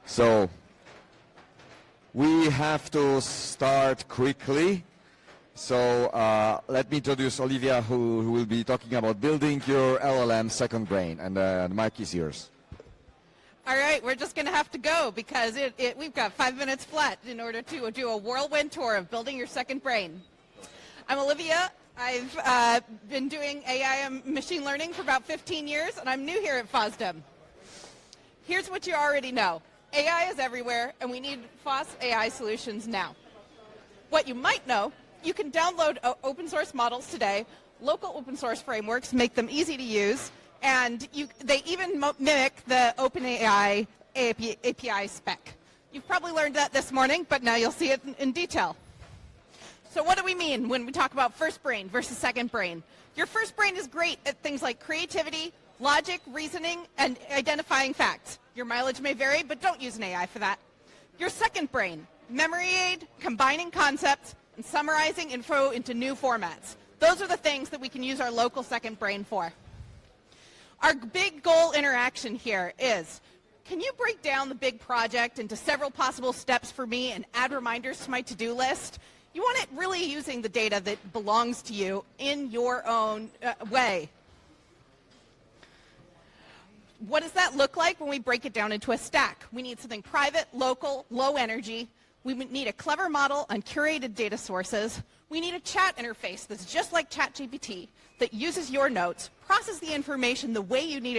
So we have to start quickly. So let me introduce Olivia, who will be talking about building your LLM second brain. And the mic is yours. All right, we're just going to have to go because we've got 5 minutes flat in order to do a whirlwind tour of building your second brain. I'm Olivia. I've been doing AI and machine learning for about 15 years, and I'm new here at FOSDEM. Here's what you already know. AI is everywhere, and we need FOSS AI solutions now. What you might know, you can download open source models today. Local open source frameworks make them easy to use, and they even mimic the OpenAI API spec. You've probably learned that this morning, but now you'll see it in detail. So what do we mean when we talk about first brain versus second brain? Your first brain is great at things like creativity, logic, reasoning, and identifying facts. Your mileage may vary, but don't use an AI for that. Your second brain, memory aid, combining concepts, and summarizing info into new formats. Those are the things that we can use our local second brain for. Our big goal interaction here is, can you break down the big project into several possible steps for me and add reminders to my to-do list? You want it really using the data that belongs to you in your own way. What does that look like when we break it down into a stack? We need something private, local, low energy. We need a clever model on curated data sources. We need a chat interface that's just like ChatGPT that uses your notes, processes the information the way you need it